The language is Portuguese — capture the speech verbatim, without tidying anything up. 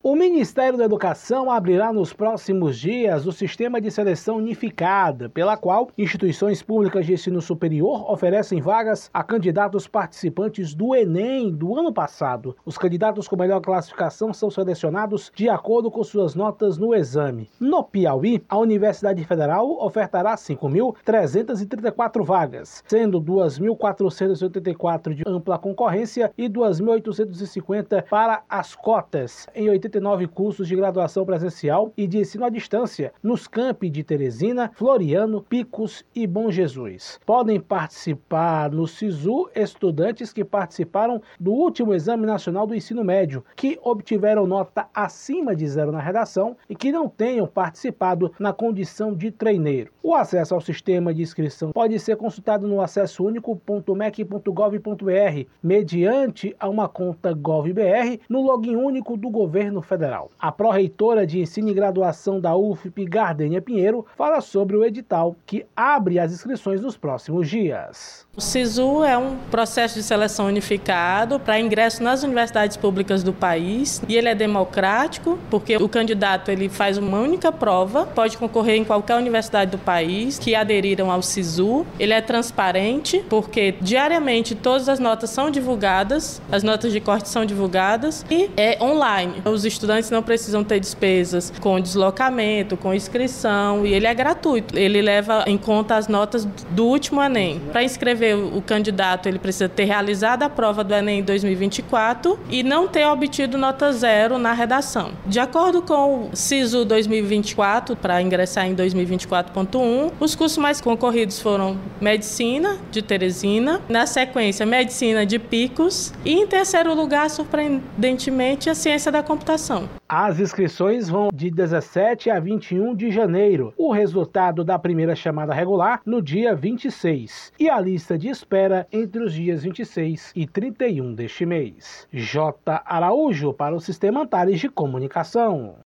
O Ministério da Educação abrirá nos próximos dias o sistema de seleção unificada, pela qual instituições públicas de ensino superior oferecem vagas a candidatos participantes do Enem do ano passado. Os candidatos com melhor classificação são selecionados de acordo com suas notas no exame. No Piauí, a Universidade Federal ofertará cinco mil trezentas e trinta e quatro vagas, sendo duas mil quatrocentas e oitenta e quatro de ampla concorrência e duas mil oitocentas e cinquenta para as cotas, em oitenta e nove cursos de graduação presencial e de ensino à distância nos campi de Teresina, Floriano, Picos e Bom Jesus. Podem participar no SISU estudantes que participaram do último Exame Nacional do Ensino Médio, que obtiveram nota acima de zero na redação e que não tenham participado na condição de treineiro. O acesso ao sistema de inscrição pode ser consultado no acesso único ponto m e c ponto gov ponto b r, mediante a uma conta GovBR no login único do governo federal. A pró-reitora de Ensino e Graduação da U F P, Gardênia Pinheiro, fala sobre o edital que abre as inscrições nos próximos dias. O SISU é um processo de seleção unificado para ingresso nas universidades públicas do país e ele é democrático porque o candidato ele faz uma única prova, pode concorrer em qualquer universidade do país que aderiram ao SISU. Ele é transparente porque diariamente todas as notas são divulgadas, as notas de corte são divulgadas e é online. Os estudantes não precisam ter despesas com deslocamento, com inscrição e ele é gratuito. Ele leva em conta as notas do último Enem. Para inscrever o candidato, ele precisa ter realizado a prova do Enem dois mil e vinte e quatro e não ter obtido nota zero na redação. De acordo com o SISU dois mil e vinte e quatro, para ingressar em dois mil e vinte e quatro ponto um, os cursos mais concorridos foram Medicina, de Teresina, na sequência Medicina de Picos e, em terceiro lugar, surpreendentemente, a Ciência da Computação. As inscrições vão de dezessete a vinte e um de janeiro. O resultado da primeira chamada regular no dia vinte e seis. E a lista de espera entre os dias vinte e seis e trinta e um deste mês. J. Araújo para o Sistema Antares de Comunicação.